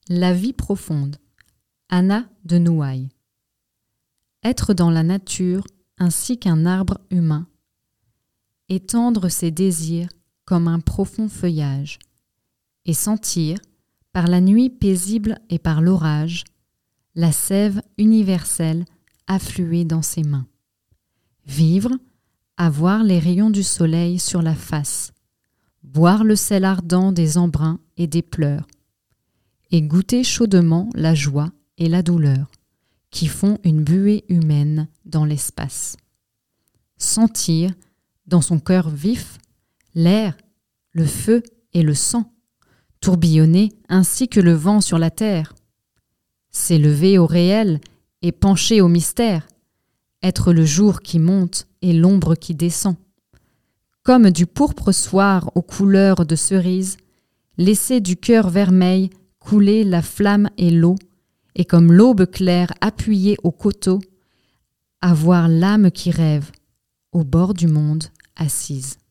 La vie profonde. Anna de Noailles. Être dans la nature ainsi qu'un arbre humain. Étendre ses désirs comme un profond feuillage. Et sentir, par la nuit paisible et par l'orage, la sève universelle affluer dans ses mains. Vivre, avoir les rayons du soleil sur la face. Boire le sel ardent des embruns et des pleurs. Et goûter chaudement la joie et la douleur, qui font une buée humaine dans l'espace. Sentir, dans son cœur vif, l'air, le feu et le sang, tourbillonner ainsi que le vent sur la terre. S'élever au réel et pencher au mystère, être le jour qui monte et l'ombre qui descend. Comme du pourpre soir aux couleurs de cerise, laisser du cœur vermeil couler la flamme et l'eau, et comme l'aube claire appuyée au coteau, avoir l'âme qui rêve, au bord du monde assise.